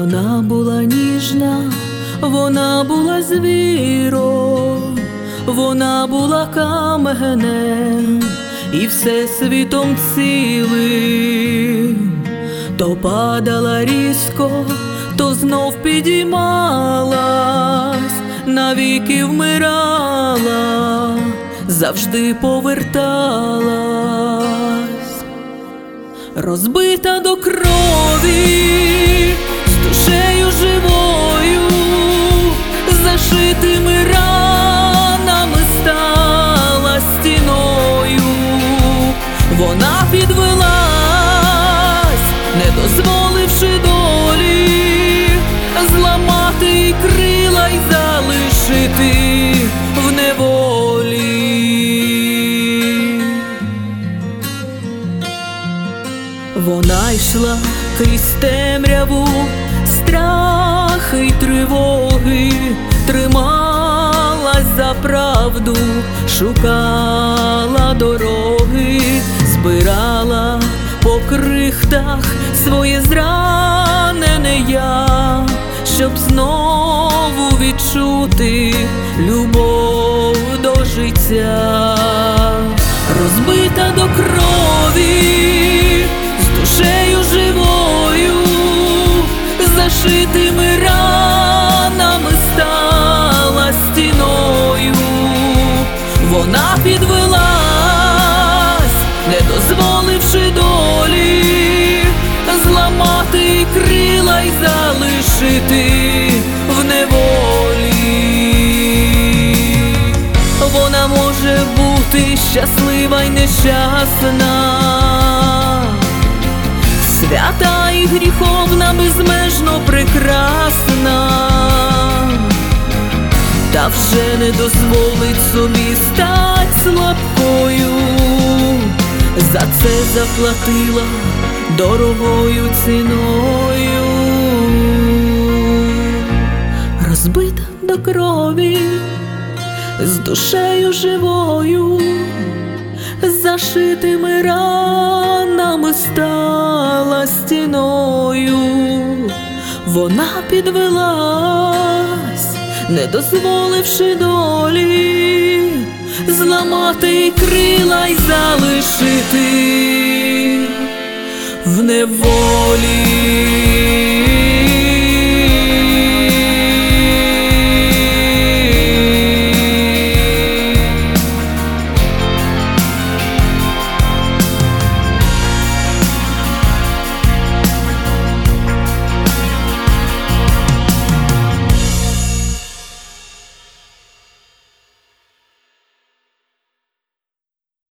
Вона була ніжна, вона була звіром, вона була каменем і всесвітом цілим. То падала різко, то знов підіймалась, навіки вмирала, завжди поверталась. Розбита до крові, з душею живою, зашитими ранами стала стіною. Вона підвелась, не дозволивши долі зламати їй крила й залишити в неволі. Вона йшла крізь темряву, страхи й тривоги, трималась за правду, шукала дороги, збирала по крихтах своє зранене я, щоб знову відчути любов до життя. Розбита до крові, з душею живою, зашитими ранами стала стіною. Вона підвелась, не дозволивши долі зламати їй крила й залишити в неволі. Вона може бути щаслива й нещасна, свята і гріховна, безмежно прекрасна, та вже не дозволить собі стать слабкою. За це заплатила дорогою ціною. Розбита до крові, з душею живою, зашитими ранами стала стіною. Вона підвелась, не дозволивши долі зламати їй крила й залишити в неволі.